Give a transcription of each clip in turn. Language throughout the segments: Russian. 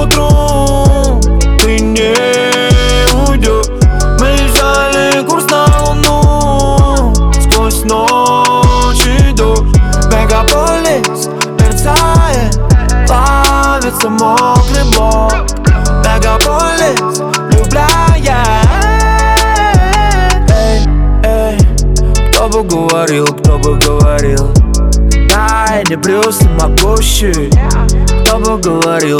утру, ты не уйдешь. Мы взяли курс на луну, сквозь ночь и дождь. Мегаполис мерцает, плавится мокрый блок. Мегаполис влюбляет. Эй, кто бы говорил, дай не Брюс всемогущий. Кто бы говорил,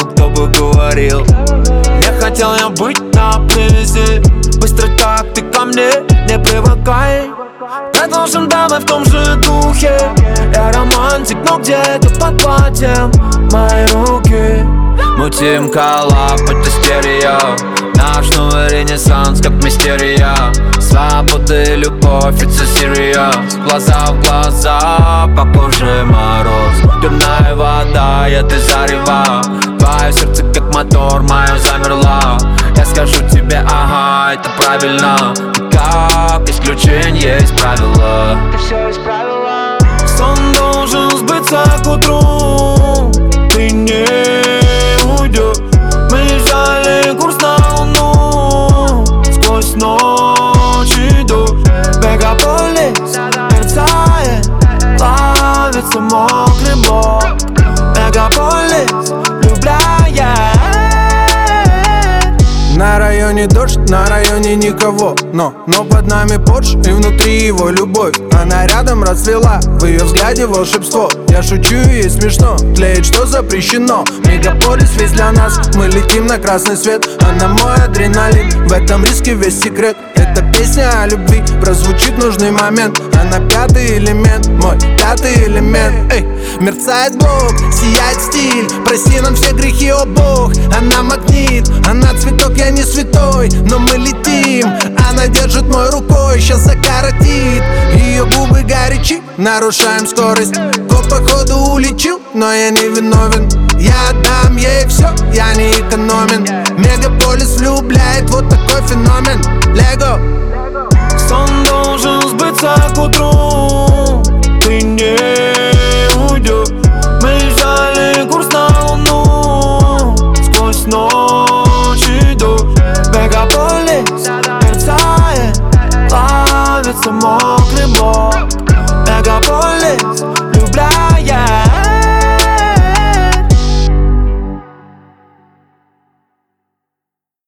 не хотел я быть на привязи. Быстро как ты ко мне, не привыкай. Продолжим дамы в том же духе. Я романтик, но где-то под платьем мои руки. Мутим коллаб, это стерео. Наш новый ренессанс, как мистерия. Свобода и любовь, it's serious. Глаза в глаза, по коже мороз. Дурная вода, я ты зарева. Твое сердце как мотор, мое замерла. Я скажу тебе, ага, это правильно. И как исключение есть правила. Ты все исправила. Сон должен сбыться к утру, ты не уйдешь. Мы взяли курс на луну, сквозь ночь и дождь. Мегаполис мерцает, плавится мокрый блок. Мегаполис влюбляет. На районе дождь, на районе никого. Но под нами Порш и внутри его любовь. Она рядом расцвела, в ее взгляде волшебство. Я шучу и ей смешно, тлеет, что запрещено. Мегаполис весь для нас, мы летим на красный свет. Она мой адреналин, в этом риске весь секрет. Это песня о любви, прозвучит нужный момент. Она пятый элемент, мой пятый элемент. Эй, мерцает блок, сияет стиль. Прости нам все грехи, о Бог. Она магнит, она цветок, я не святой. Но мы летим, она держит мой рукой, сейчас закоротит. Ее губы горячи, нарушаем скорость. Коп походу улетел, но я не виновен. Я отдам ей все, я не экономен. Мегаполис влюбляет, вот такой феномен. Лего. Сон должен сбыться к утру, ты не